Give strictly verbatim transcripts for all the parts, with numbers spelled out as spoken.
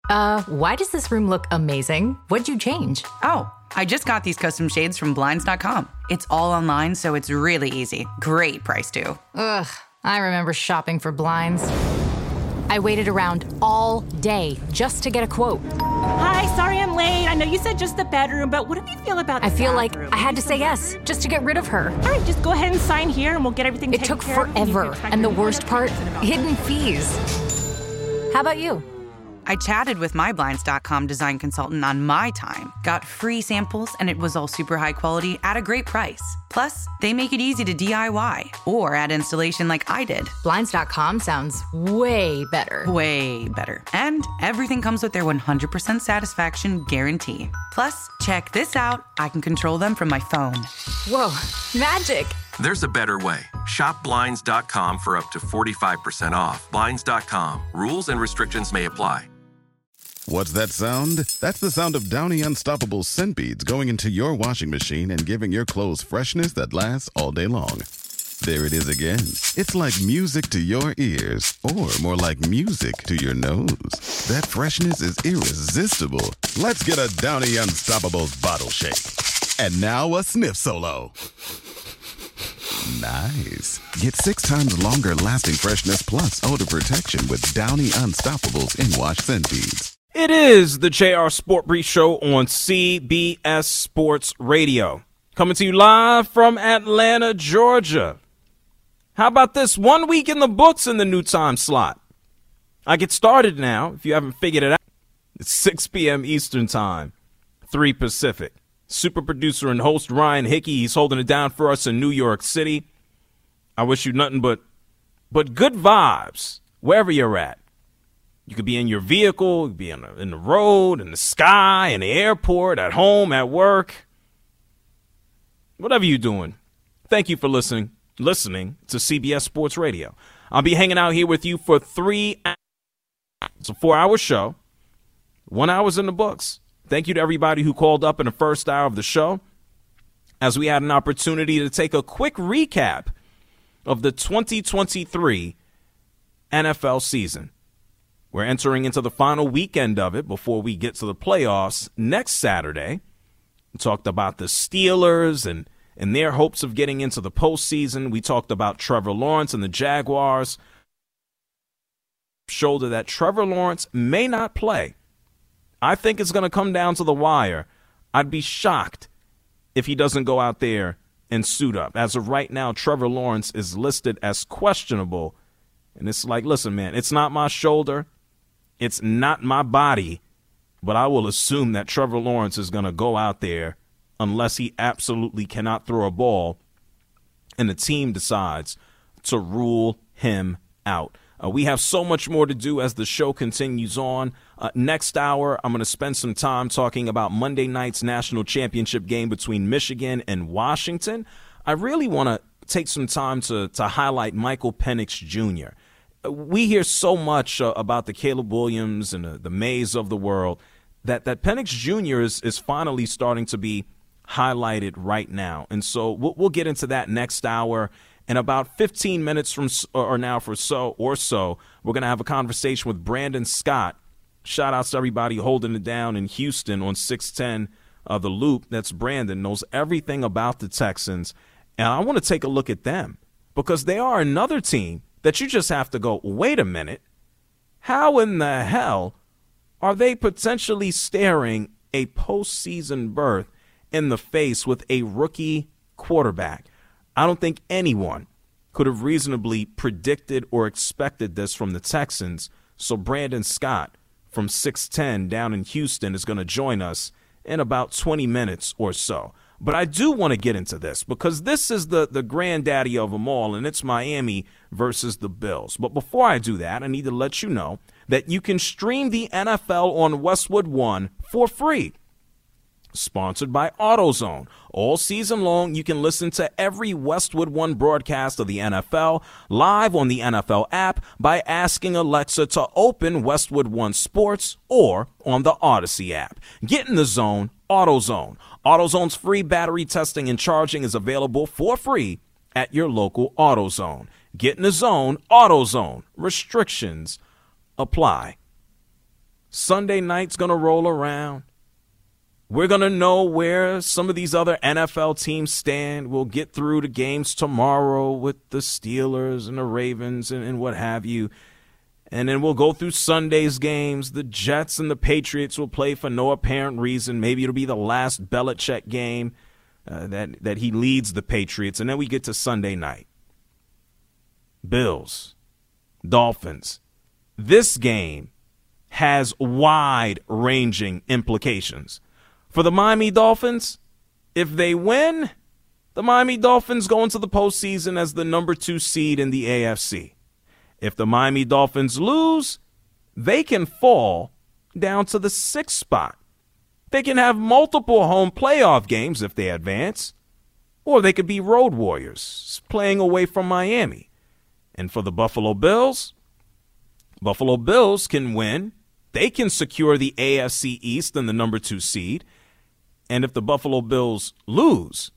Uh, why does this room look amazing? What'd you change? Oh, I just got these custom shades from Blinds dot com. It's all online, so it's really easy. Great price, too. Ugh, I remember shopping for blinds. I waited around all day just to get a quote. Hi, sorry I'm late. I know you said just the bedroom, but what do you feel about the I feel bathroom? like I had to say yes just to get rid of her. All right, just go ahead and sign here and we'll get everything It taken took care of. forever, and the worst part, hidden fees. How about you? I chatted with my Blinds dot com design consultant on my time, got free samples, and it was all super high quality at a great price. Plus, they make it easy to D I Y or add installation like I did. Blinds dot com sounds way better. Way better. And everything comes with their one hundred percent satisfaction guarantee. Plus, check this out. I can control them from my phone. Whoa, magic. There's a better way. Shop Blinds dot com for up to forty-five percent off. Blinds dot com. Rules and restrictions may apply. What's that sound? That's the sound of Downy Unstoppable scent beads going into your washing machine and giving your clothes freshness that lasts all day long. There it is again. It's like music to your ears, or more like music to your nose. That freshness is irresistible. Let's get a Downy Unstoppables bottle shake. And now a sniff solo. Nice. Get six times longer lasting freshness plus odor protection with Downy Unstoppables in-wash scent beads. It is the J R Sport Brief Show on C B S Sports Radio. Coming to you live from Atlanta, Georgia. How about this? One week in the books in the new time slot. I get started now, if you haven't figured it out. It's six p.m. Eastern Time, three Pacific. Super producer and host Ryan Hickey, he's holding it down for us in New York City. I wish you nothing but, but good vibes wherever you're at. You could be in your vehicle, you could be in the, in the road, in the sky, in the airport, at home, at work. Whatever you're doing, thank you for listening listening to C B S Sports Radio. I'll be hanging out here with you for three hours. It's a four-hour show. One hour's in the books. Thank you to everybody who called up in the first hour of the show as we had an opportunity to take a quick recap of the twenty twenty-three N F L season. We're entering into the final weekend of it before we get to the playoffs next Saturday. We talked about the Steelers and, and their hopes of getting into the postseason. We talked about Trevor Lawrence and the Jaguars. Shoulder that Trevor Lawrence may not play. I think it's going to come down to the wire. I'd be shocked if he doesn't go out there and suit up. As of right now, Trevor Lawrence is listed as questionable. And it's like, listen, man, it's not my shoulder. It's not my body, but I will assume that Trevor Lawrence is going to go out there unless he absolutely cannot throw a ball and the team decides to rule him out. Uh, we have so much more to do as the show continues on. Uh, next hour, I'm going to spend some time talking about Monday night's national championship game between Michigan and Washington. I really want to take some time to, to highlight Michael Penix Junior We hear so much uh, about the Caleb Williams and uh, the Mays of the world that, that Penix Junior is, is finally starting to be highlighted right now. And so we'll, we'll get into that next hour. In about fifteen minutes from or now for so or so, we're going to have a conversation with Brandon Scott. Shout outs to everybody holding it down in Houston on six ten uh, The Loop. That's Brandon, knows everything about the Texans. And I want to take a look at them because they are another team that you just have to go, wait a minute, how in the hell are they potentially staring a postseason berth in the face with a rookie quarterback? I don't think anyone could have reasonably predicted or expected this from the Texans. So Brandon Scott from six ten down in Houston is going to join us in about twenty minutes or so. But I do want to get into this because this is the, the granddaddy of them all, and it's Miami versus the Bills. But before I do that, I need to let you know that you can stream the N F L on Westwood One for free. Sponsored by AutoZone. All season long, you can listen to every Westwood One broadcast of the N F L live on the N F L app by asking Alexa to open Westwood One Sports or on the Odyssey app. Get in the zone, AutoZone. AutoZone's free battery testing and charging is available for free at your local AutoZone. Get in the zone, AutoZone. Restrictions apply. Sunday night's going to roll around. We're going to know where some of these other N F L teams stand. We'll get through the games tomorrow with the Steelers and the Ravens and, and what have you. And then we'll go through Sunday's games. The Jets and the Patriots will play for no apparent reason. Maybe it'll be the last Belichick game uh, that, that he leads the Patriots. And then we get to Sunday night. Bills, Dolphins. This game has wide-ranging implications. For the Miami Dolphins, if they win, the Miami Dolphins go into the postseason as the number two seed in the A F C. If the Miami Dolphins lose, they can fall down to the sixth spot. They can have multiple home playoff games if they advance, or they could be road warriors playing away from Miami. And for the Buffalo Bills, Buffalo Bills can win. They can secure the A F C East and the number two seed. And if the Buffalo Bills lose,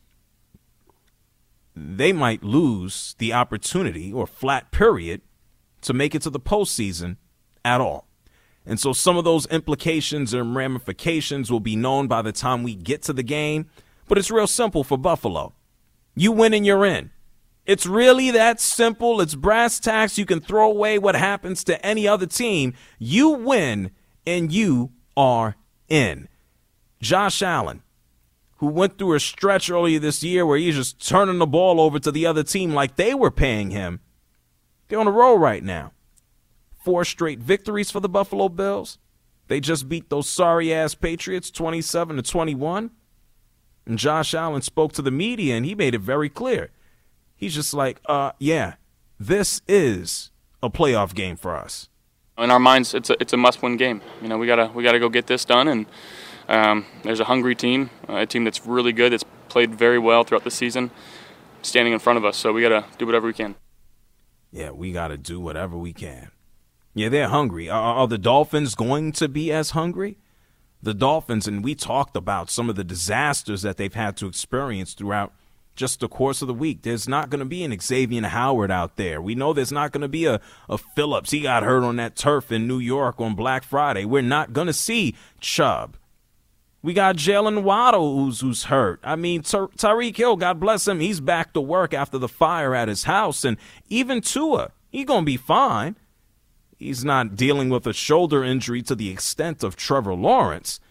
they might lose the opportunity or flat period to make it to the postseason at all. And so some of those implications and ramifications will be known by the time we get to the game. But it's real simple for Buffalo. You win and you're in. It's really that simple. It's brass tacks. You can throw away what happens to any other team. You win and you are in. Josh Allen, who went through a stretch earlier this year where he's just turning the ball over to the other team like they were paying him. They're on a roll right now. Four straight victories for the Buffalo Bills. They just beat those sorry-ass Patriots twenty-seven to twenty-one. And Josh Allen spoke to the media, and he made it very clear. He's just like, uh, yeah, this is a playoff game for us. In our minds, it's a it's a must-win game. You know, we gotta we gotta go get this done, and um, there's a hungry team, uh, a team that's really good, that's played very well throughout the season, standing in front of us. So we gotta do whatever we can. Yeah, we gotta do whatever we can. Yeah, they're hungry. Are, are the Dolphins going to be as hungry? The Dolphins, and we talked about some of the disasters that they've had to experience throughout just the course of the week. There's not going to be an Xavier Howard out there. We know there's not going to be a, a Phillips. He got hurt on that turf in New York on Black Friday. We're not going to see Chubb. We got Jalen Waddle who's, who's hurt. I mean, Ty- Tyreek Hill, God bless him, he's back to work after the fire at his house. And even Tua, he's going to be fine. He's not dealing with a shoulder injury to the extent of Trevor Lawrence.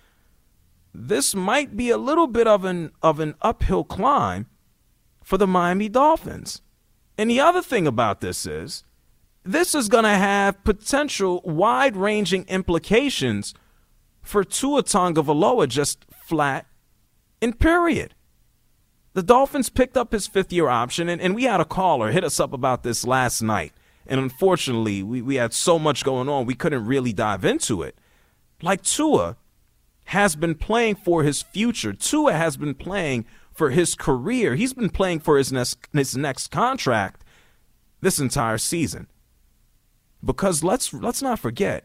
This might be a little bit of an of an uphill climb for the Miami Dolphins. And the other thing about this is, this is going to have potential wide-ranging implications for Tua Tagovailoa, just flat and period. The Dolphins picked up his fifth-year option, and, and we had a caller hit us up about this last night. And unfortunately, we, we had so much going on, we couldn't really dive into it. Like Tua has been playing for his future. Tua has been playing for his career. He's been playing for his next, his next contract this entire season. Because let's let's not forget,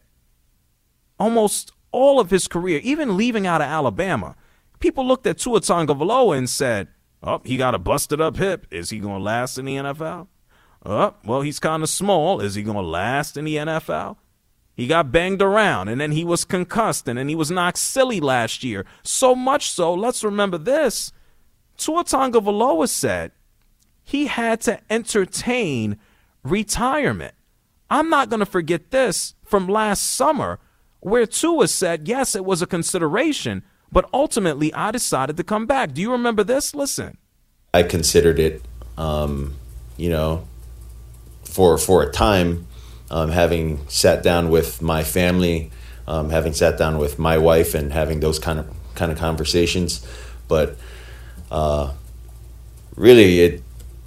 almost all of his career, even leaving out of Alabama, people looked at Tua Tagovailoa and said, oh, he got a busted up hip. Is he going to last in the N F L? Oh, well, he's kind of small. Is he going to last in the N F L? He got banged around, and then he was concussed, and then he was knocked silly last year. So much so, let's remember this. Tua Tagovailoa said he had to entertain retirement. I'm not going to forget this from last summer, where Tua said, yes, it was a consideration, but ultimately I decided to come back. Do you remember this? Listen. I considered it, um, you know, for for a time, um, having sat down with my family, um, having sat down with my wife and having those kind of kind of conversations. But uh, really, it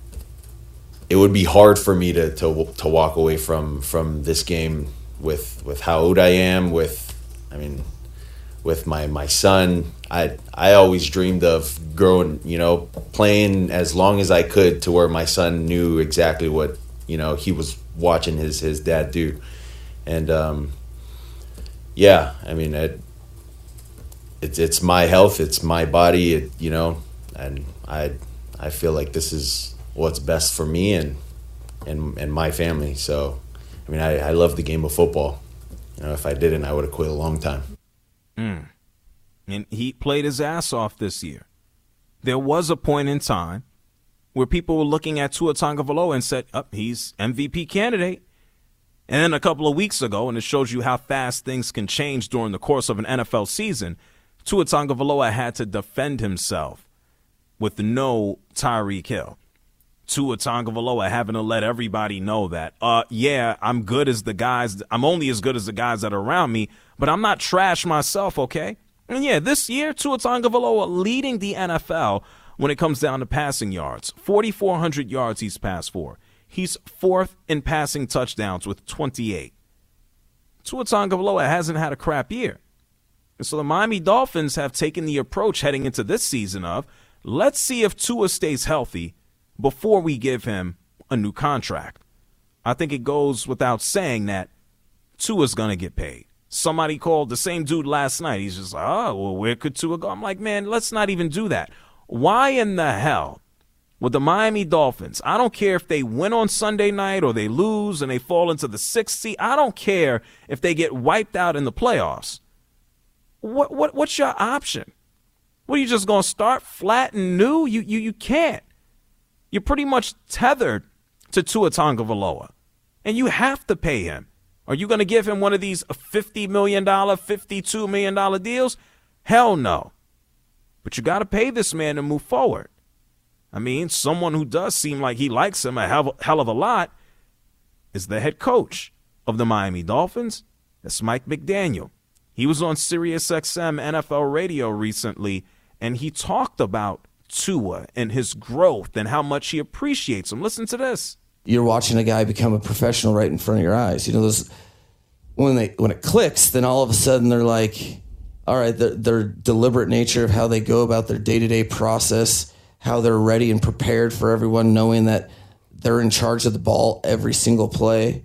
it would be hard for me to to to walk away from from this game with with how old I am, with I mean, with my my son. I I always dreamed of growing, you know, playing as long as I could to where my son knew exactly what, you know, he was watching his, his dad do. And, um, yeah, I mean, it, it's it's my health, it's my body, it, you know, and I I feel like this is what's best for me and and, and my family. So, I mean, I, I love the game of football. You know, if I didn't, I would have quit a long time. Mm. And he played his ass off this year. There was a point in time where people were looking at Tua Tagovailoa and said, oh, he's M V P candidate. And then a couple of weeks ago, and it shows you how fast things can change during the course of an N F L season, Tua Tagovailoa had to defend himself with no Tyreek Hill. Tua Tagovailoa having to let everybody know that, uh, yeah, I'm good as the guys. I'm only as good as the guys that are around me, but I'm not trash myself, okay? And yeah, this year, Tua Tagovailoa leading the N F L when it comes down to passing yards. forty-four hundred yards he's passed for. He's fourth in passing touchdowns with twenty-eight. Tua Tagovailoa hasn't had a crap year. And so the Miami Dolphins have taken the approach heading into this season of, let's see if Tua stays healthy before we give him a new contract. I think it goes without saying that Tua's going to get paid. Somebody called the same dude last night. He's just like, oh, well, where could Tua go? I'm like, man, let's not even do that. Why in the hell with the Miami Dolphins? I don't care if they win on Sunday night or they lose and they fall into the sixth seed. I don't care if they get wiped out in the playoffs. What what what's your option? What, are you just going to start flat and new? You you you can't. You're pretty much tethered to Tua Tagovailoa, and you have to pay him. Are you going to give him one of these fifty million dollars, fifty-two million dollars deals? Hell no. But you got to pay this man to move forward. I mean, someone who does seem like he likes him a hell, hell of a lot is the head coach of the Miami Dolphins. That's Mike McDaniel. He was on Sirius X M N F L radio recently, and he talked about Tua and his growth and how much he appreciates him. Listen to this. You're watching a guy become a professional right in front of your eyes. You know, those when they when it clicks, then all of a sudden they're like, all right, their, their deliberate nature of how they go about their day-to-day process, how they're ready and prepared for everyone, knowing that they're in charge of the ball every single play.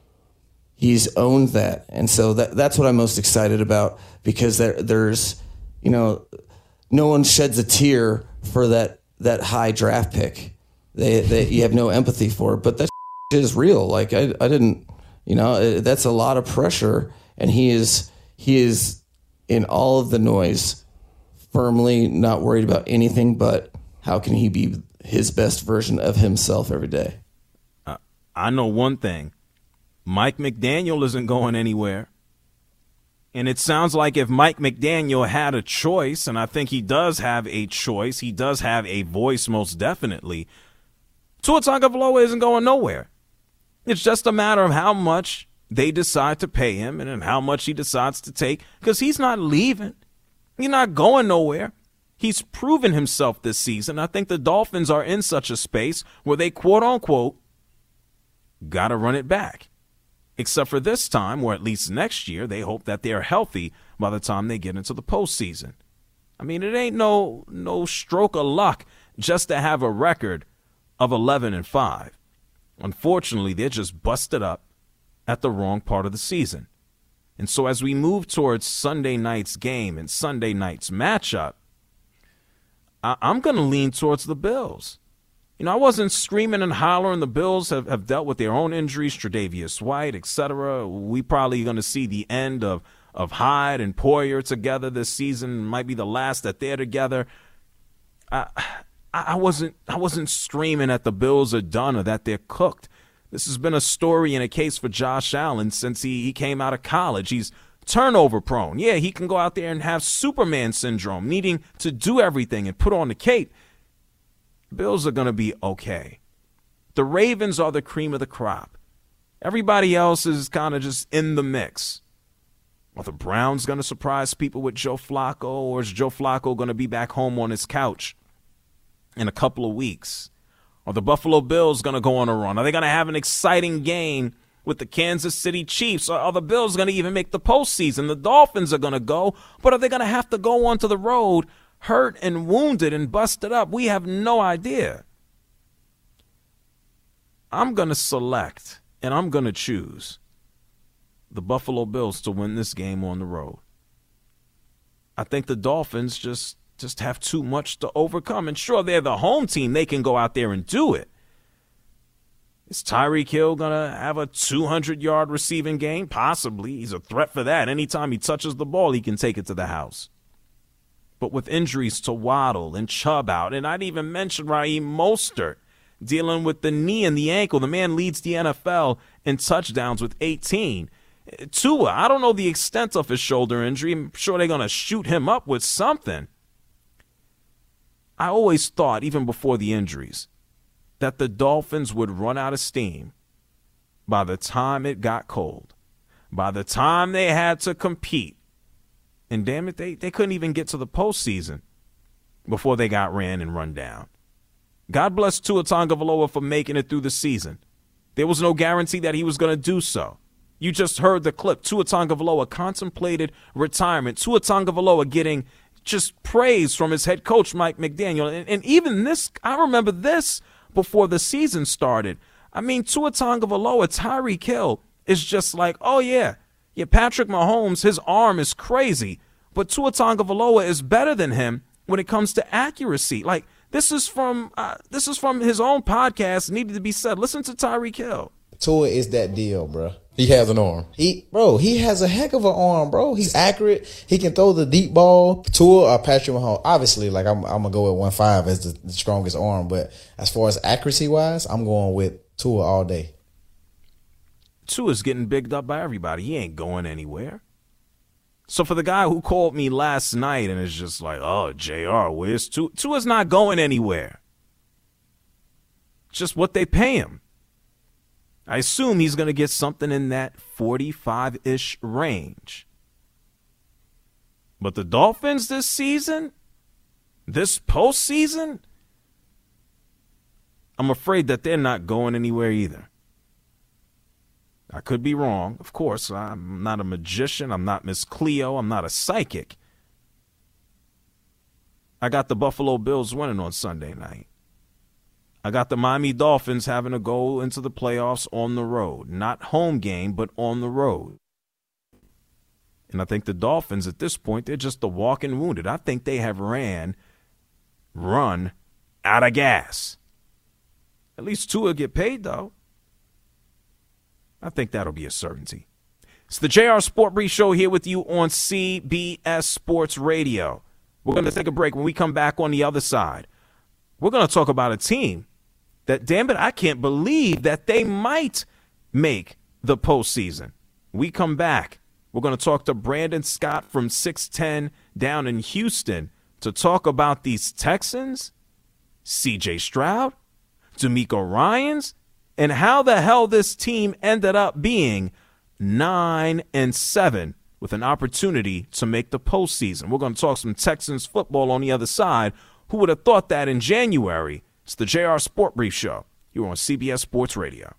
He's owned that. And so that that's what I'm most excited about, because there, there's, you know, no one sheds a tear for that that high draft pick. They, they you have no empathy for it, but that is real. Like I, I didn't, you know, that's a lot of pressure, and he is he is in all of the noise, firmly not worried about anything but how can he be his best version of himself every day. Uh, I know one thing: Mike McDaniel isn't going anywhere. And it sounds like if Mike McDaniel had a choice, and I think he does have a choice, he does have a voice most definitely, Tua Tagovailoa isn't going nowhere. It's just a matter of how much they decide to pay him and how much he decides to take, because he's not leaving. He's not going nowhere. He's proven himself this season. I think the Dolphins are in such a space where they, quote unquote, got to run it back. Except for this time, or at least next year, they hope that they're healthy by the time they get into the postseason. I mean, it ain't no no stroke of luck just to have a record of eleven and five. Unfortunately, they're just busted up at the wrong part of the season. And so as we move towards Sunday night's game and Sunday night's matchup, I- I'm going to lean towards the Bills. You know, I wasn't screaming and hollering. The Bills have, have dealt with their own injuries, Tre'Davious White, et cetera. We probably going to see the end of, of Hyde and Poyer together this season. Might be the last that they're together. I, I wasn't I wasn't screaming that the Bills are done or that they're cooked. This has been a story and a case for Josh Allen since he, he came out of college. He's turnover prone. Yeah, he can go out there and have Superman syndrome, needing to do everything and put on the cape. Bills are going to be okay. The Ravens are the cream of the crop. Everybody else is kind of just in the mix. Are the Browns going to surprise people with Joe Flacco, or is Joe Flacco going to be back home on his couch in a couple of weeks? Are the Buffalo Bills going to go on a run? Are they going to have an exciting game with the Kansas City Chiefs? Are the Bills going to even make the postseason? The Dolphins are going to go, but are they going to have to go onto the road hurt and wounded and busted up? We have no idea. I'm going to select and I'm going to choose the Buffalo Bills to win this game on the road. I think the Dolphins just, just have too much to overcome. And sure, they're the home team. They can go out there and do it. Is Tyreek Hill going to have a two hundred yard receiving game? Possibly. He's a threat for that. Anytime he touches the ball, he can take it to the house. But with injuries to Waddle and Chubb out, and I'd even mention Raheem Mostert dealing with the knee and the ankle. The man leads the N F L in touchdowns with eighteen. Tua, I don't know the extent of his shoulder injury. I'm sure they're going to shoot him up with something. I always thought, even before the injuries, that the Dolphins would run out of steam by the time it got cold, by the time they had to compete. And damn it, they, they couldn't even get to the postseason before they got ran and run down. God bless Tua Tagovailoa for making it through the season. There was no guarantee that he was going to do so. You just heard the clip. Tua Tagovailoa contemplated retirement. Tua Tagovailoa getting just praise from his head coach, Mike McDaniel. And, and even this, I remember this before the season started. I mean, Tua Tagovailoa, Tyreek Hill is just like, oh, yeah, yeah, Patrick Mahomes, his arm is crazy, but Tua Tagovailoa is better than him when it comes to accuracy. Like, this is from uh, this is from his own podcast, needed to be said. Listen to Tyreek Hill. Tua is that deal, bro. He has an arm. He, bro, he has a heck of an arm, bro. He's accurate. He can throw the deep ball. Tua or Patrick Mahomes. Obviously, like I'm, I'm gonna go with one five as the, the strongest arm. But as far as accuracy wise, I'm going with Tua all day. Tua's getting bigged up by everybody. He ain't going anywhere. So for the guy who called me last night and is just like, oh, J R, where's Tua? Tua's not going anywhere. Just what they pay him. I assume he's going to get something in that forty-five-ish range. But the Dolphins this season, this postseason, I'm afraid that they're not going anywhere either. I could be wrong. Of course, I'm not a magician. I'm not Miss Cleo. I'm not a psychic. I got the Buffalo Bills winning on Sunday night. I got the Miami Dolphins having to go into the playoffs on the road. Not home game, but on the road. And I think the Dolphins at this point, they're just the walking wounded. I think they have ran, run out of gas. At least two will get paid, though. I think that'll be a certainty. It's the J R Sport Brief Show here with you on C B S Sports Radio. We're going to take a break. When we come back on the other side, we're going to talk about a team that, damn it, I can't believe that they might make the postseason. We come back. We're going to talk to Brandon Scott from six ten down in Houston to talk about these Texans, C J Stroud, D'Amico Ryans, and how the hell this team ended up being nine and seven with an opportunity to make the postseason. We're going to talk some Texans football on the other side. Who would have thought that in January? It's the J R Sport Brief Show. You're on C B S Sports Radio.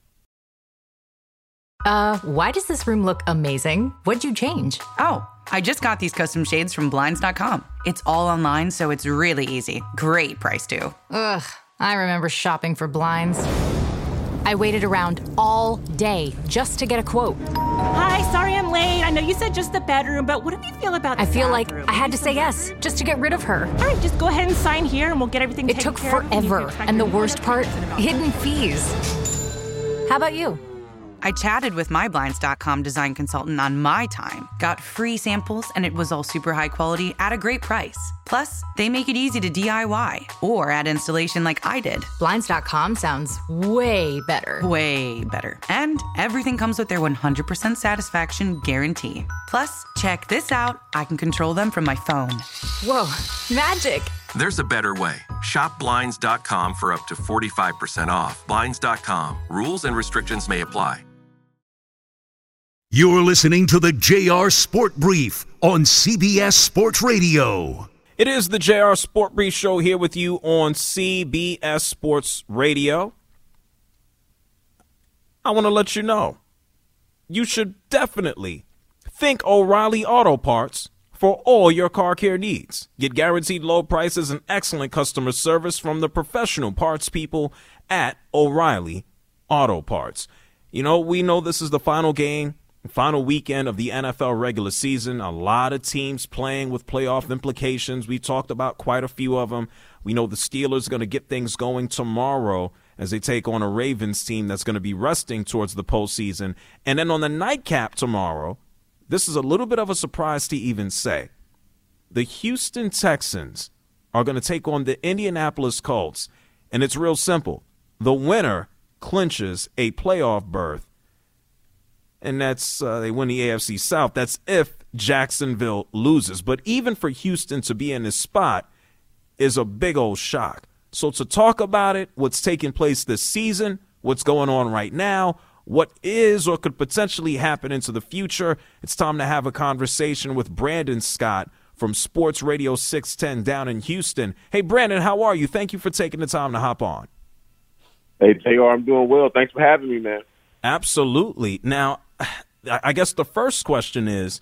Uh, why does this room look amazing? What'd you change? Oh, I just got these custom shades from Blinds dot com. It's all online, so it's really easy. Great price, too. Ugh, I remember shopping for blinds. I waited around all day just to get a quote. Hi, sorry I'm late. I know you said just the bedroom, but what do you feel about the I feel bathroom? like I had to say yes just to get rid of her. All right, just go ahead and sign here and we'll get everything It taken took care of. forever, and the worst part, hidden fees. How about you? I chatted with my Blinds dot com design consultant on my time, got free samples, and it was all super high quality at a great price. Plus, they make it easy to D I Y or add installation like I did. Blinds dot com sounds way better. Way better. And everything comes with their one hundred percent satisfaction guarantee. Plus, check this out. I can control them from my phone. Whoa, magic. There's a better way. Shop Blinds dot com for up to forty-five percent off. Blinds dot com. Rules and restrictions may apply. You're listening to the J R Sport Brief on C B S Sports Radio. It is the J R Sport Brief Show here with you on C B S Sports Radio. I want to let you know, you should definitely think O'Reilly Auto Parts for all your car care needs. Get guaranteed low prices and excellent customer service from the professional parts people at O'Reilly Auto Parts. You know, we know this is the final game, final weekend of the N F L regular season. A lot of teams playing with playoff implications. We talked about quite a few of them. We know the Steelers are going to get things going tomorrow as they take on a Ravens team that's going to be resting towards the postseason. And then on the nightcap tomorrow, this is a little bit of a surprise to even say, the Houston Texans are going to take on the Indianapolis Colts. And it's real simple. The winner clinches a playoff berth. And that's, uh, they win the A F C South. That's if Jacksonville loses. But even for Houston to be in this spot is a big old shock. So to talk about it, what's taking place this season, what's going on right now, what is or could potentially happen into the future, it's time to have a conversation with Brandon Scott from Sports Radio six ten down in Houston. Hey, Brandon, how are you? Thank you for taking the time to hop on. Hey, J R, I'm doing well. Thanks for having me, man. Absolutely. Now, I guess the first question is,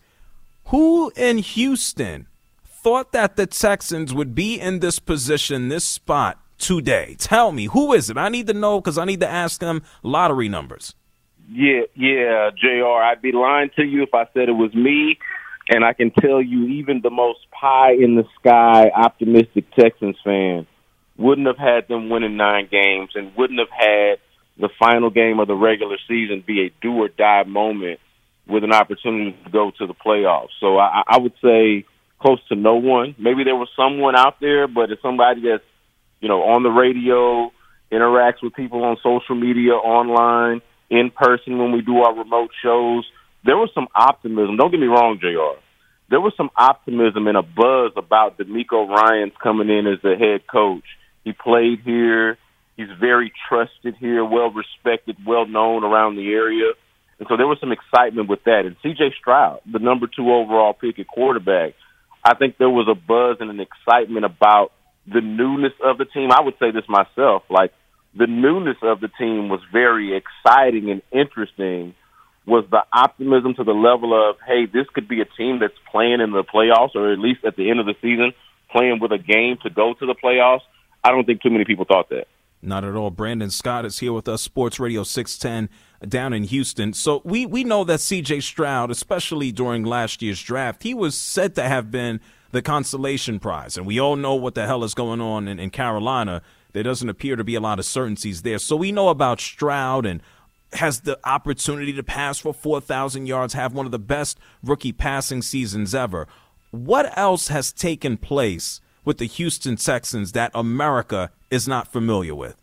who in Houston thought that the Texans would be in this position, this spot today? Tell me, who is it? I need to know because I need to ask them lottery numbers. Yeah, yeah, J R, I'd be lying to you if I said it was me. And I can tell you, even the most pie-in-the-sky optimistic Texans fan wouldn't have had them winning nine games and wouldn't have had the final game of the regular season be a do-or-die moment with an opportunity to go to the playoffs. So I, I would say close to no one. Maybe there was someone out there, but it's somebody that's, you know, on the radio, interacts with people on social media, online, in person when we do our remote shows. There was some optimism. Don't get me wrong, J R. There was some optimism and a buzz about DeMeco Ryans coming in as the head coach. He played here. He's very trusted here, well-respected, well-known around the area. And so there was some excitement with that. And C J Stroud, the number two overall pick at quarterback, I think there was a buzz and an excitement about the newness of the team. I would say this myself, like the newness of the team was very exciting and interesting. Was the optimism to the level of, hey, this could be a team that's playing in the playoffs or at least at the end of the season, playing with a game to go to the playoffs? I don't think too many people thought that. Not at all. Brandon Scott is here with us, Sports Radio six ten down in Houston. So we, we know that C J Stroud, especially during last year's draft, he was said to have been the consolation prize. And we all know what the hell is going on in, in Carolina. There doesn't appear to be a lot of certainties there. So we know about Stroud and has the opportunity to pass for four thousand yards, have one of the best rookie passing seasons ever. What else has taken place with the Houston Texans that America is not familiar with?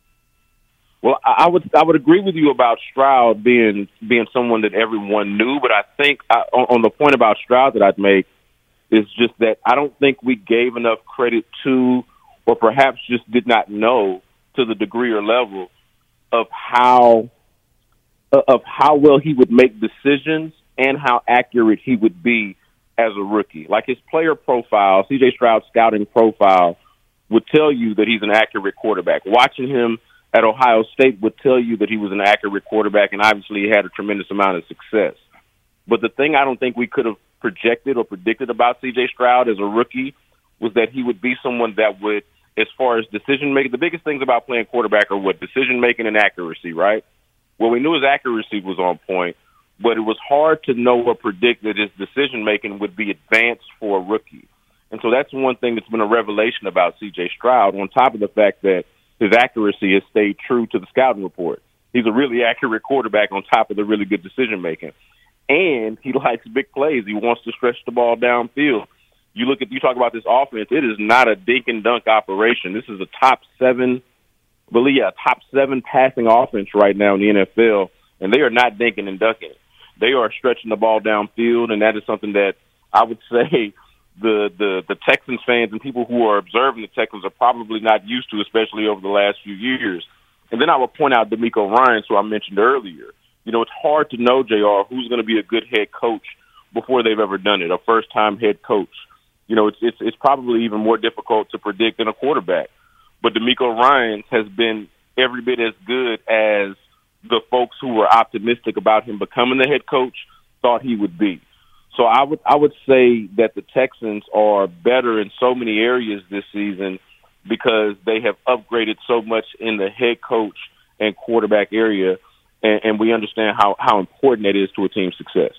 Well, I would I would agree with you about Stroud being being someone that everyone knew, but I think I, on, on the point about Stroud that I'd make is just that I don't think we gave enough credit to, or perhaps just did not know to the degree or level of how of how well he would make decisions and how accurate he would be as a rookie. Like his player profile, C J Stroud's scouting profile would tell you that he's an accurate quarterback. Watching him at Ohio State would tell you that he was an accurate quarterback, and obviously he had a tremendous amount of success. But the thing I don't think we could have projected or predicted about C J Stroud as a rookie was that he would be someone that would, as far as decision-making, the biggest things about playing quarterback are what? Decision-making and accuracy, right? Well, we knew his accuracy was on point, but it was hard to know or predict that his decision-making would be advanced for a rookie. And so that's one thing that's been a revelation about C J Stroud, on top of the fact that his accuracy has stayed true to the scouting report. He's a really accurate quarterback on top of the really good decision-making. And he likes big plays. He wants to stretch the ball downfield. You look at, you talk about this offense, it is not a dink and dunk operation. This is a top seven believe yeah, top seven passing offense right now in the N F L, and they are not dinking and ducking. They are stretching the ball downfield, and that is something that I would say the, the, the Texans fans and people who are observing the Texans are probably not used to, especially over the last few years. And then I would point out DeMeco Ryans, who I mentioned earlier. You know, it's hard to know, J R, who's going to be a good head coach before they've ever done it, a first-time head coach. You know, it's, it's, it's probably even more difficult to predict than a quarterback. But DeMeco Ryans has been every bit as good as the folks who were optimistic about him becoming the head coach thought he would be. So I would I would say that the Texans are better in so many areas this season because they have upgraded so much in the head coach and quarterback area, and, and we understand how, how important that is to a team's success.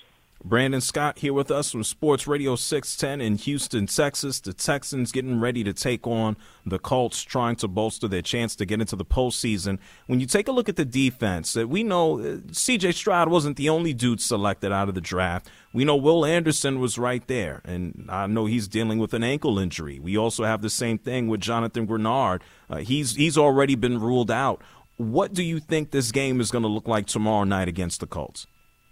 Brandon Scott here with us from Sports Radio six ten in Houston, Texas. The Texans getting ready to take on the Colts, trying to bolster their chance to get into the postseason. When you take a look at the defense, we know C J Stroud wasn't the only dude selected out of the draft. We know Will Anderson was right there, and I know he's dealing with an ankle injury. We also have the same thing with Jonathan Grenard. Uh, he's he's already been ruled out. What do you think this game is going to look like tomorrow night against the Colts?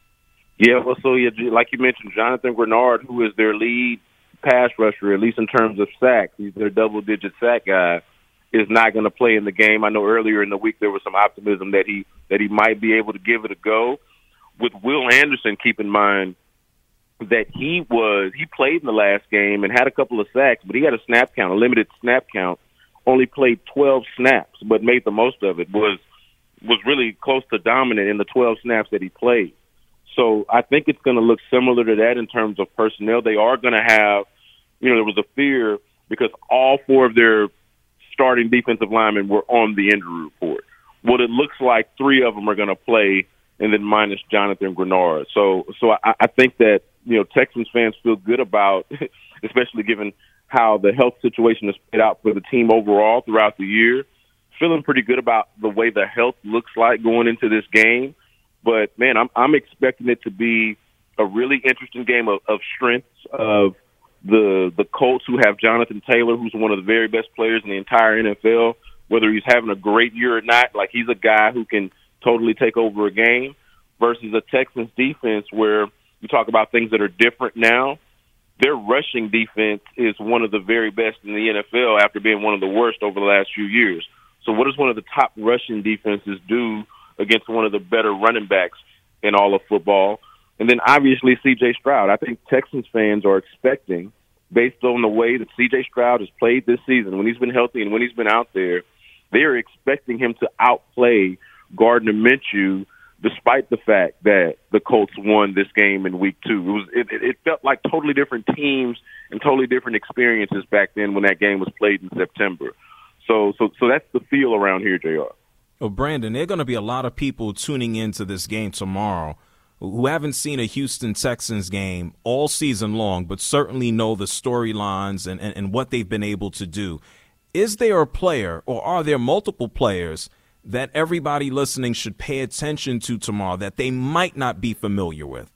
Yeah, well, so yeah, like you mentioned, Jonathan Grenard, who is their lead pass rusher, at least in terms of sacks, he's their double-digit sack guy, is not going to play in the game. I know earlier in the week there was some optimism that he that he might be able to give it a go. With Will Anderson, keep in mind that he was he played in the last game and had a couple of sacks, but he had a snap count, a limited snap count. Only played twelve snaps, but made the most of it. Was was really close to dominant in the twelve snaps that he played. So I think it's going to look similar to that in terms of personnel. They are going to have, you know, there was a fear because all four of their starting defensive linemen were on the injury report. Well, it looks like three of them are going to play, and then minus Jonathan Grenard. So, so I, I think that, you know, Texans fans feel good about, especially given how the health situation has played out for the team overall throughout the year, feeling pretty good about the way the health looks like going into this game. But, man, I'm I'm expecting it to be a really interesting game of, of strengths of the the Colts, who have Jonathan Taylor, who's one of the very best players in the entire N F L, whether he's having a great year or not. Like, he's a guy who can totally take over a game, versus a Texans defense where you talk about things that are different now. Their rushing defense is one of the very best in the N F L after being one of the worst over the last few years. So what does one of the top rushing defenses do against one of the better running backs in all of football? And then obviously C J Stroud. I think Texans fans are expecting, based on the way that C J Stroud has played this season, when he's been healthy and when he's been out there, they are expecting him to outplay Gardner Minshew, despite the fact that the Colts won this game in week two. It was it, it felt like totally different teams and totally different experiences back then when that game was played in September. So so so that's the feel around here, J R. Well, Brandon, there are going to be a lot of people tuning into this game tomorrow who haven't seen a Houston Texans game all season long, but certainly know the storylines and, and, and what they've been able to do. Is there a player, or are there multiple players, that everybody listening should pay attention to tomorrow that they might not be familiar with?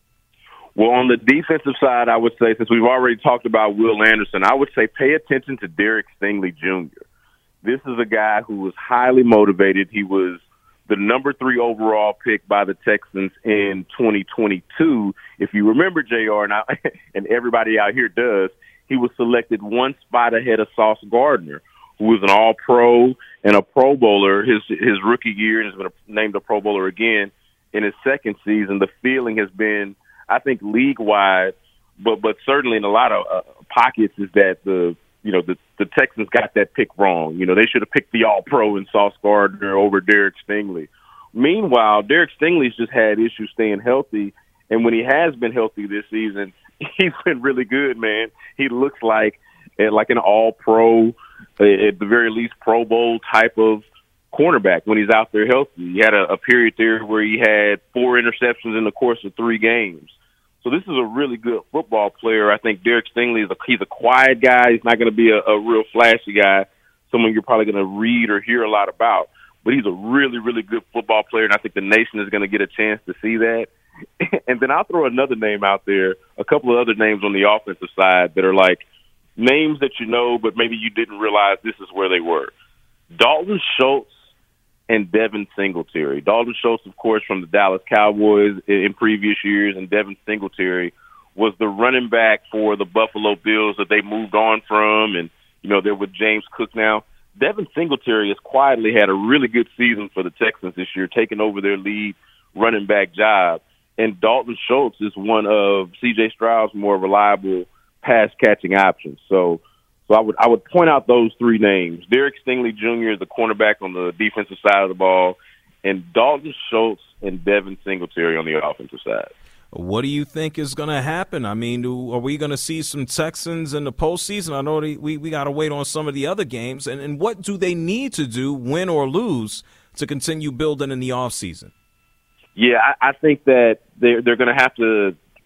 Well, on the defensive side, I would say, since we've already talked about Will Anderson, I would say pay attention to Derek Stingley Junior This is a guy who was highly motivated. He was the number three overall pick by the Texans in twenty twenty-two. If you remember, J R, and, I, and everybody out here does, he was selected one spot ahead of Sauce Gardner, who was an all-pro and a Pro Bowler his his rookie year, and has been named a Pro Bowler again in his second season. The feeling has been, I think, league-wide, but but certainly in a lot of uh, pockets, is that the you know the the Texans got that pick wrong. You know, they should have picked the All-Pro and Sauce Gardner over Derek Stingley. Meanwhile, Derek Stingley's just had issues staying healthy, and when he has been healthy this season, he's been really good, man. He looks like uh, like an All-Pro, uh, at the very least Pro Bowl type of cornerback when he's out there healthy. He had a, a period there where he had four interceptions in the course of three games. So this is a really good football player. I think Derek Stingley is a, he's a quiet guy. He's not going to be a, a real flashy guy, someone you're probably going to read or hear a lot about. But he's a really, really good football player, and I think the nation is going to get a chance to see that. And then I'll throw another name out there, a couple of other names on the offensive side that are like names that you know, but maybe you didn't realize this is where they were. Dalton Schultz and Devin Singletary. Dalton Schultz, of course, from the Dallas Cowboys in previous years, and Devin Singletary was the running back for the Buffalo Bills that they moved on from, and, you know, they're with James Cook now. Devin Singletary has quietly had a really good season for the Texans this year, taking over their lead running back job. And Dalton Schultz is one of C J Stroud's more reliable pass-catching options. So So I would I would point out those three names. Derek Stingley Junior, the cornerback on the defensive side of the ball, and Dalton Schultz and Devin Singletary on the offensive side. What do you think is going to happen? I mean, do, are we going to see some Texans in the postseason? I know they, we, we got to wait on some of the other games. And, and what do they need to do, win or lose, to continue building in the offseason? Yeah, I, I think that they're, they're going to have to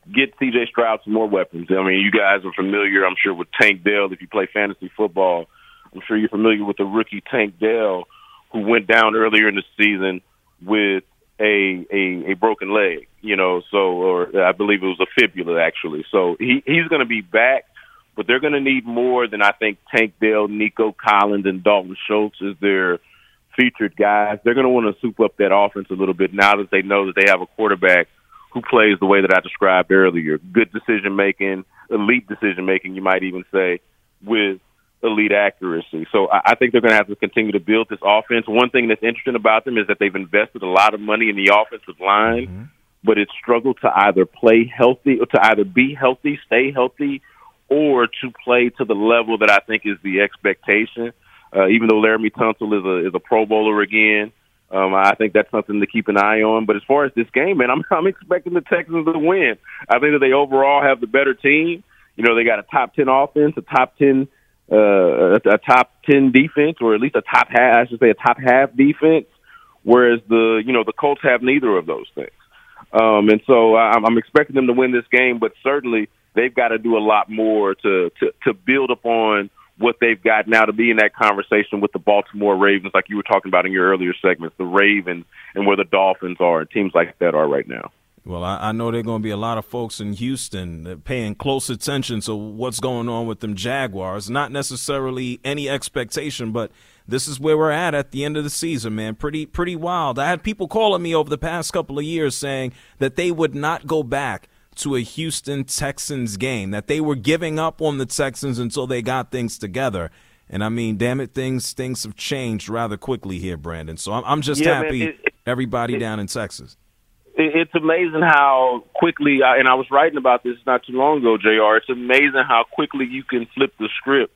get C J Stroud some more weapons. I mean, you guys are familiar, I'm sure, with Tank Dell. If you play fantasy football, I'm sure you're familiar with the rookie Tank Dell, who went down earlier in the season with a a, a broken leg, you know, so, or I believe it was a fibula, actually. So he, he's going to be back, but they're going to need more than, I think, Tank Dell, Nico Collins, and Dalton Schultz as their featured guys. They're going to want to soup up that offense a little bit now that they know that they have a quarterback who plays the way that I described earlier. Good decision-making, elite decision-making, you might even say, with elite accuracy. So I think they're going to have to continue to build this offense. One thing that's interesting about them is that they've invested a lot of money in the offensive line, mm-hmm. but it's struggled to either play healthy, or to either be healthy, stay healthy, or to play to the level that I think is the expectation. Uh, even though Laramie Tunsil is a is a Pro Bowler again, um, I think that's something to keep an eye on. But as far as this game, man, I'm I'm expecting the Texans to win. I think that they overall have the better team. You know, they got a top ten offense, a top ten Uh, a, a top ten defense, or at least a top half, I should say a top half defense, whereas the, you know, the Colts have neither of those things. Um, and so I'm, I'm expecting them to win this game, but certainly they've got to do a lot more to, to, to build upon what they've got now to be in that conversation with the Baltimore Ravens, like you were talking about in your earlier segments, the Ravens and where the Dolphins are and teams like that are right now. Well, I, I know there are going to be a lot of folks in Houston paying close attention to what's going on with them Jaguars. Not necessarily any expectation, but this is where we're at at the end of the season, man. Pretty pretty wild. I had people calling me over the past couple of years saying that they would not go back to a Houston Texans game, that they were giving up on the Texans until they got things together. And, I mean, damn it, things things have changed rather quickly here, Brandon. So I'm, I'm just yeah, happy man, it, everybody it, down in Texas. It's amazing how quickly, and I was writing about this not too long ago, J R, it's amazing how quickly you can flip the script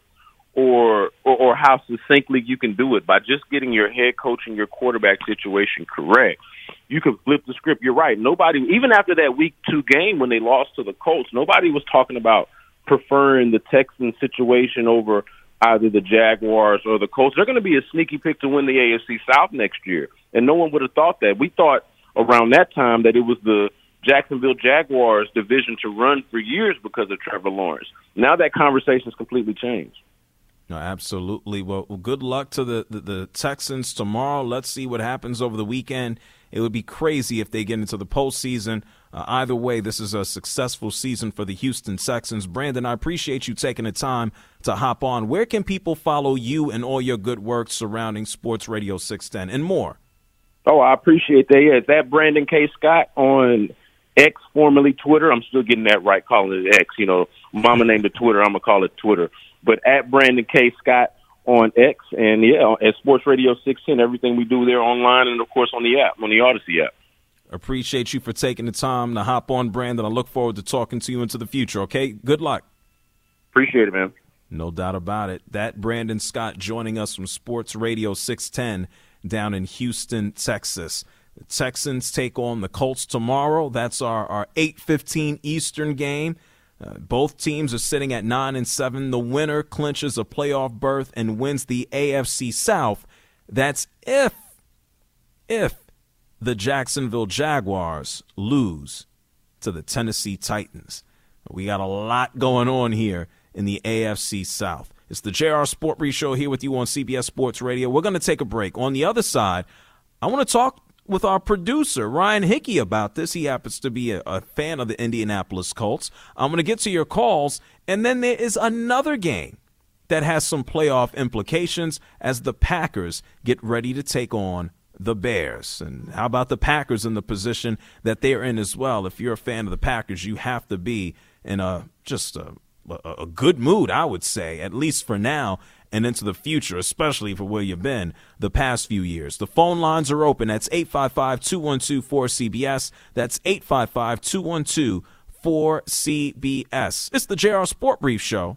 or, or or how succinctly you can do it by just getting your head coach and your quarterback situation correct. You can flip the script. You're right. Nobody, even after that week two game when they lost to the Colts, nobody was talking about preferring the Texans situation over either the Jaguars or the Colts. They're going to be a sneaky pick to win the A F C South next year, and no one would have thought that. We thought around that time that it was the Jacksonville Jaguars division to run for years because of Trevor Lawrence. Now that conversation has completely changed. No, absolutely. Well, good luck to the, the, the Texans tomorrow. Let's see what happens over the weekend. It would be crazy if they get into the postseason. Uh, either way, this is a successful season for the Houston Texans. Brandon, I appreciate you taking the time to hop on. Where can people follow you and all your good work surrounding Sports Radio six ten and more? Oh, I appreciate that. Yeah, it's at Brandon K. Scott on X, formerly Twitter. I'm still getting that right, calling it X. You know, mama named it Twitter. I'm going to call it Twitter. But at Brandon K. Scott on X. And, yeah, at Sports Radio six ten, everything we do there online and, of course, on the app, on the Odyssey app. Appreciate you for taking the time to hop on, Brandon. I look forward to talking to you into the future, okay? Good luck. Appreciate it, man. No doubt about it. That Brandon Scott joining us from Sports Radio six ten down in Houston, Texas. The Texans take on the Colts tomorrow. That's our, our eight fifteen Eastern game. Uh, both teams are sitting at nine and seven. The winner clinches a playoff berth and wins the A F C South. That's if, if the Jacksonville Jaguars lose to the Tennessee Titans. We got a lot going on here in the A F C South. It's the J R Sport Brief Show here with you on C B S Sports Radio. We're going to take a break. On the other side, I want to talk with our producer, Ryan Hickey, about this. He happens to be a, a fan of the Indianapolis Colts. I'm going to get to your calls, and then there is another game that has some playoff implications as the Packers get ready to take on the Bears. And how about the Packers in the position that they're in as well? If you're a fan of the Packers, you have to be in a just a a good mood, I would say, at least for now and into the future, especially for where you've been the past few years. The phone lines are open. That's eight five five, two one two, four C B S. That's eight five five, two one two, four C B S. It's the J R Sport Brief Show.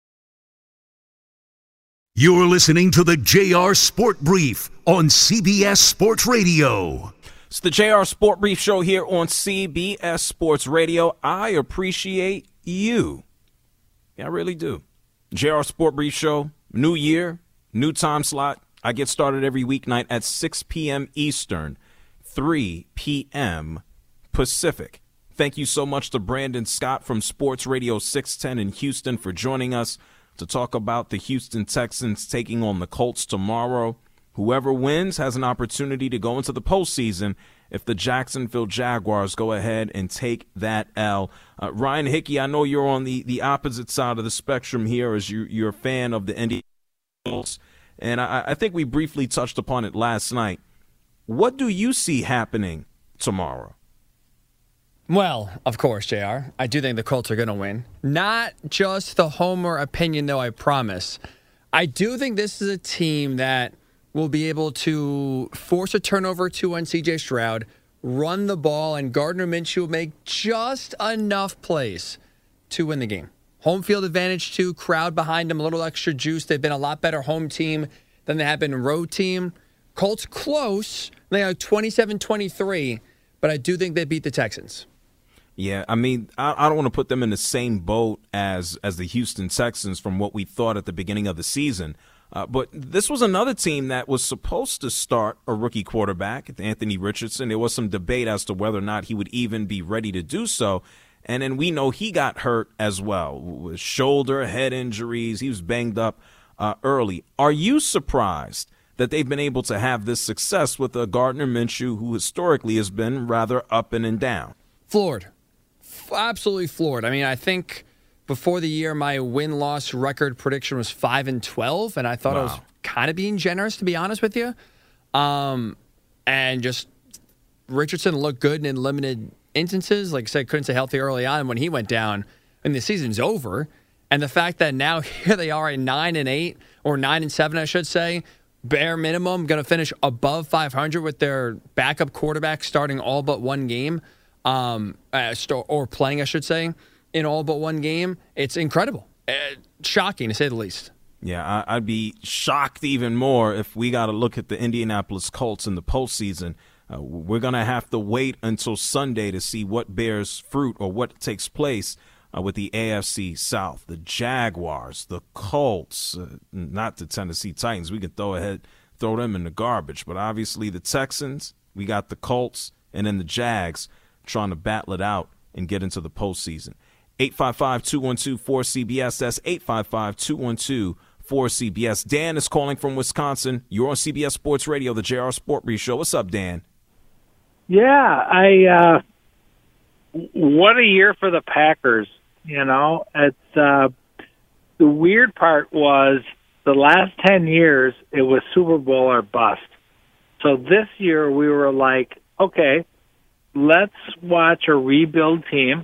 You're listening to the J R Sport Brief on C B S Sports Radio. It's the J R Sport Brief Show here on C B S Sports Radio. I appreciate you. Yeah, I really do. J R Sport Brief Show, new year, new time slot. I get started every weeknight at six p.m. Eastern, three p.m. Pacific. Thank you so much to Brandon Scott from Sports Radio six ten in Houston for joining us to talk about the Houston Texans taking on the Colts tomorrow. Whoever wins has an opportunity to go into the postseason if the Jacksonville Jaguars go ahead and take that L. Uh, Ryan Hickey, I know you're on the, the opposite side of the spectrum here as you, you're a fan of the Indianapolis, and I, I think we briefly touched upon it last night. What do you see happening tomorrow? Well, of course, J R. I do think the Colts are going to win. Not just the homer opinion, though, I promise. I do think this is a team that will be able to force a turnover to on C J Stroud, run the ball, and Gardner Minshew will make just enough plays to win the game. Home field advantage, too. Crowd behind them, a little extra juice. They've been a lot better home team than they have been road team. Colts close. They are twenty-seven twenty-three, but I do think they beat the Texans. Yeah, I mean, I, I don't want to put them in the same boat as as the Houston Texans from what we thought at the beginning of the season. Uh, but this was another team that was supposed to start a rookie quarterback, Anthony Richardson. There was some debate as to whether or not he would even be ready to do so. And then we know he got hurt as well with shoulder, head injuries. He was banged up uh, early. Are you surprised that they've been able to have this success with a Gardner Minshew who historically has been rather up and, and down? Floored. Absolutely floored. I mean, I think before the year, my win-loss record prediction was five and twelve, and I thought wow. I was kind of being generous, to be honest with you. Um, and just Richardson looked good in limited instances. Like I said, couldn't stay healthy early on when he went down, and the season's over. And the fact that now here they are at nine and eight, or nine and seven, I should say, bare minimum, going to finish above five hundred with their backup quarterback starting all but one game, um, uh, or playing, I should say, in all but one game. It's incredible. Uh, shocking, to say the least. Yeah, I, I'd be shocked even more if we got to look at the Indianapolis Colts in the postseason. Uh, we're going to have to wait until Sunday to see what bears fruit or what takes place uh, with the A F C South. The Jaguars, the Colts, uh, not the Tennessee Titans. We can throw ahead, throw them in the garbage. But obviously the Texans, we got the Colts, and then the Jags trying to battle it out and get into the postseason. eight five five, two one two, four C B S. That's eight five five, two one two, four C B S. Dan is calling from Wisconsin. You're on C B S Sports Radio, the J R Sport Brief Show. What's up, Dan? Yeah, I. Uh, what a year for the Packers. You know, it's uh, the weird part was the last ten years it was Super Bowl or bust. So this year we were like, okay, let's watch a rebuild team.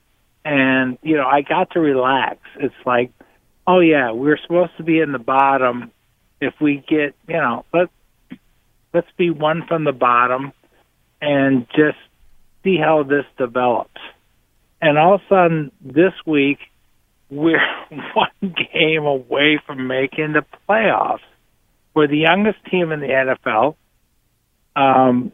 And, you know, I got to relax. It's like, oh, yeah, we're supposed to be in the bottom. If we get, you know, let's, let's be one from the bottom and just see how this develops. And all of a sudden, this week, we're one game away from making the playoffs. We're the youngest team in the N F L. Um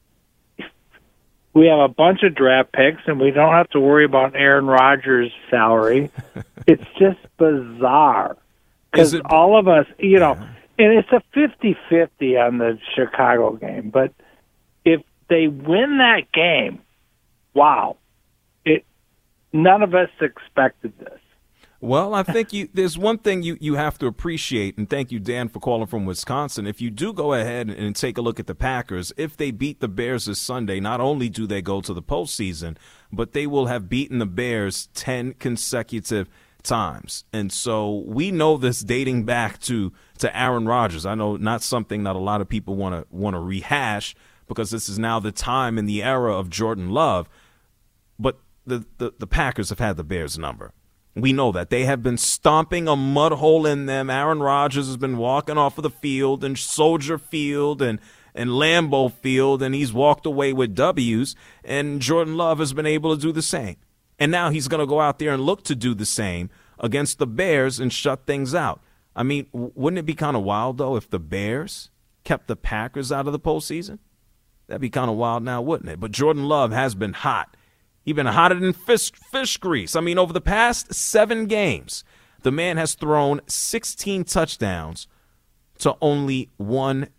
We have a bunch of draft picks, and we don't have to worry about Aaron Rodgers' salary. It's just bizarre. Because it- all of us, you know, and it's a fifty-fifty on the Chicago game. But if they win that game, wow, it none of us expected this. Well, I think you. There's one thing you, you have to appreciate, and thank you, Dan, for calling from Wisconsin. If you do go ahead and take a look at the Packers, if they beat the Bears this Sunday, not only do they go to the postseason, but they will have beaten the Bears ten consecutive times. And so we know this dating back to, to Aaron Rodgers. I know not something that a lot of people want to want to rehash because this is now the time in the era of Jordan Love. But the, the, the Packers have had the Bears number. We know that. They have been stomping a mud hole in them. Aaron Rodgers has been walking off of the field and Soldier Field and, and Lambeau Field, and he's walked away with W's, and Jordan Love has been able to do the same. And now he's going to go out there and look to do the same against the Bears and shut things out. I mean, wouldn't it be kind of wild, though, if the Bears kept the Packers out of the postseason? That'd be kind of wild now, wouldn't it? But Jordan Love has been hot. He's been hotter than fish, fish grease. I mean, over the past seven games, the man has thrown sixteen touchdowns to only one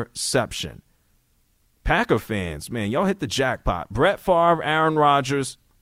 interception. Packer fans, man, y'all hit the jackpot. Brett Favre, Aaron Rodgers,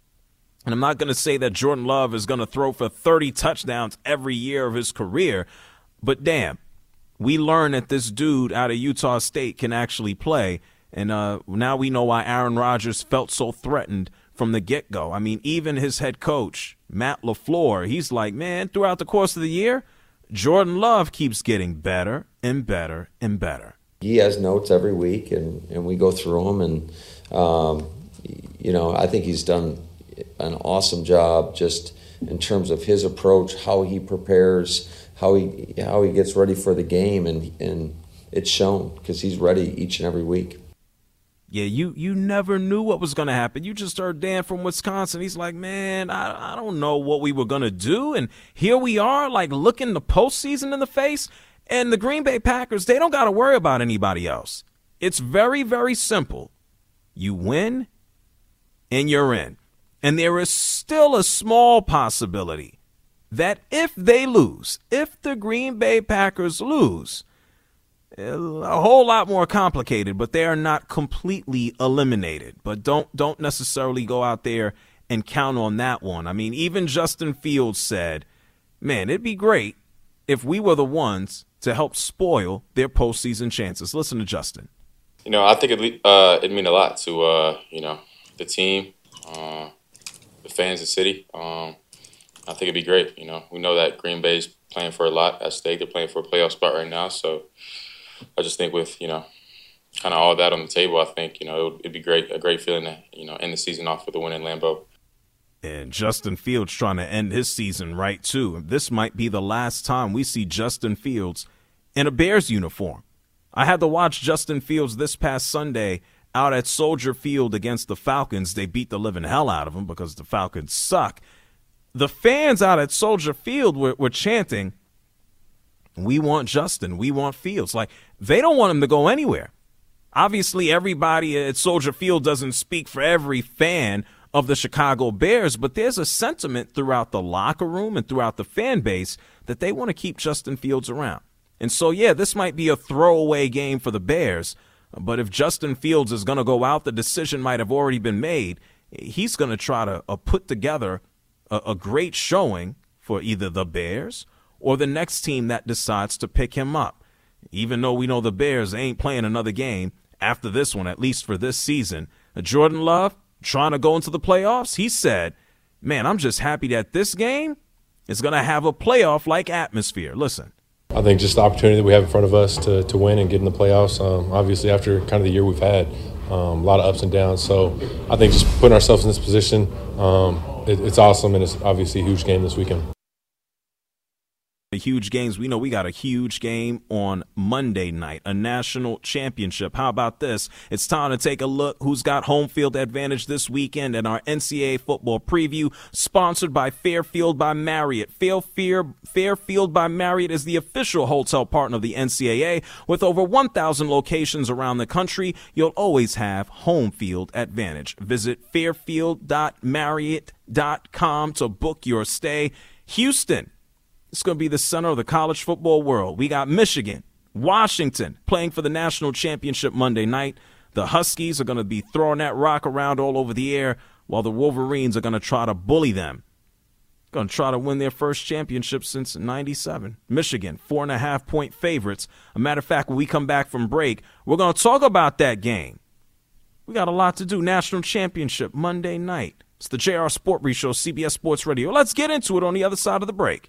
And I'm not going to say that Jordan Love is going to throw for thirty touchdowns every year of his career, but damn, we learned that this dude out of Utah State can actually play. And uh, now we know why Aaron Rodgers felt so threatened from the get-go. I mean, even his head coach, Matt LaFleur, he's like, man, throughout the course of the year, Jordan Love keeps getting better and better and better. He has notes every week, and, and we go through them. And, um, you know, I think he's done an awesome job just in terms of his approach, how he prepares, how he how he gets ready for the game, and and it's shown because he's ready each and every week. Yeah, you you never knew what was going to happen. You just heard Dan from Wisconsin. He's like, man, I, I don't know what we were going to do. And here we are, like, looking the postseason in the face. And the Green Bay Packers, they don't got to worry about anybody else. It's very, very simple. You win, and you're in. And there is still a small possibility that if they lose, if the Green Bay Packers lose, a whole lot more complicated, but they are not completely eliminated. But don't don't necessarily go out there and count on that one. I mean, even Justin Fields said, man, it'd be great if we were the ones to help spoil their postseason chances. Listen to Justin. You know, I think it uh, it'd mean a lot to, uh, you know, the team, uh, the fans, the city. Um, I think it'd be great. You know, we know that Green Bay's playing for a lot at stake. They're playing for a playoff spot right now, so I just think with, you know, kind of all that on the table, I think, you know, it'd be great, a great feeling to, you know, end the season off with a win in Lambeau. And Justin Fields trying to end his season right, too. This might be the last time we see Justin Fields in a Bears uniform. I had to watch Justin Fields this past Sunday out at Soldier Field against the Falcons. They beat the living hell out of them because the Falcons suck. The fans out at Soldier Field were, were chanting, we want Justin, we want Fields. Like, they don't want him to go anywhere. Obviously, everybody at Soldier Field doesn't speak for every fan of the Chicago Bears, but there's a sentiment throughout the locker room and throughout the fan base that they want to keep Justin Fields around. And so, yeah, this might be a throwaway game for the Bears, but if Justin Fields is going to go out, the decision might have already been made. He's going to try to uh, put together a, a great showing for either the Bears or the next team that decides to pick him up. Even though we know the Bears ain't playing another game after this one, at least for this season. Jordan Love trying to go into the playoffs, he said, man, I'm just happy that this game is going to have a playoff-like atmosphere. Listen. I think just the opportunity that we have in front of us to, to win and get in the playoffs, um, obviously after kind of the year we've had, um, a lot of ups and downs. So I think just putting ourselves in this position, um, it, it's awesome, and it's obviously a huge game this weekend. Huge games. We know we got a huge game on Monday night, a national championship. How about this? It's time to take a look who's got home field advantage this weekend in our N C double A football preview, sponsored by Fairfield by Marriott. Fairfield by Marriott is the official hotel partner of the N C double A. With over one thousand locations around the country, you'll always have home field advantage. Visit fairfield dot marriott dot com to book your stay. Houston, it's going to be the center of the college football world. We got Michigan, Washington playing for the national championship Monday night. The Huskies are going to be throwing that rock around all over the air, while the Wolverines are going to try to bully them. Going to try to win their first championship since ninety-seven. Michigan, four and a half point favorites. A matter of fact, when we come back from break, we're going to talk about that game. We got a lot to do. National championship Monday night. It's the J R Sport Brief Show, C B S Sports Radio. Let's get into it on the other side of the break.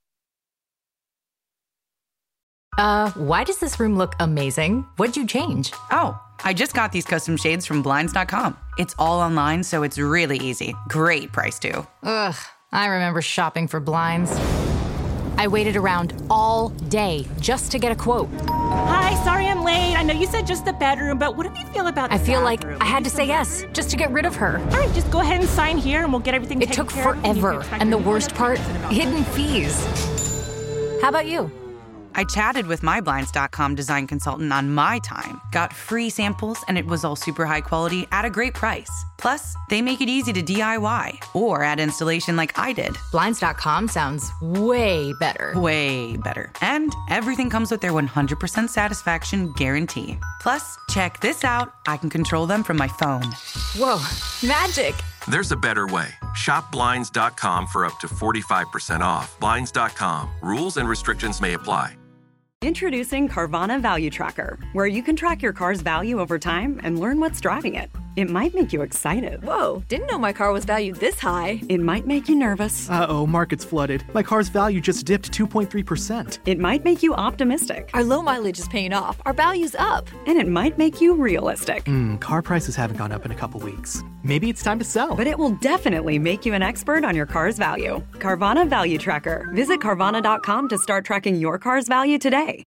Uh, why does this room look amazing? What'd you change? Oh, I just got these custom shades from Blinds dot com. It's all online, so it's really easy. Great price, too. Ugh, I remember shopping for blinds. I waited around all day just to get a quote. Hi, sorry I'm late. I know you said just the bedroom, but what do you feel about the I feel bathroom? like I had to say yes just to get rid of her. All right, just go ahead and sign here and we'll get everything It taken took care of. forever, and the worst part, hidden fees. How about you? I chatted with my Blinds dot com design consultant on my time, got free samples, and it was all super high quality at a great price. Plus, they make it easy to D I Y or add installation like I did. Blinds dot com sounds way better. Way better. And everything comes with their one hundred percent satisfaction guarantee. Plus, check this out. I can control them from my phone. Whoa, magic. There's a better way. Shop Blinds dot com for up to forty-five percent off. Blinds dot com. Rules and restrictions may apply. Introducing Carvana Value Tracker, where you can track your car's value over time and learn what's driving it. It might make you excited. Whoa, didn't know my car was valued this high. It might make you nervous. Uh-oh, market's flooded. My car's value just dipped two point three percent. It might make you optimistic. Our low mileage is paying off. Our value's up. And it might make you realistic. Hmm, car prices haven't gone up in a couple weeks. Maybe it's time to sell. But it will definitely make you an expert on your car's value. Carvana Value Tracker. Visit Carvana dot com to start tracking your car's value today.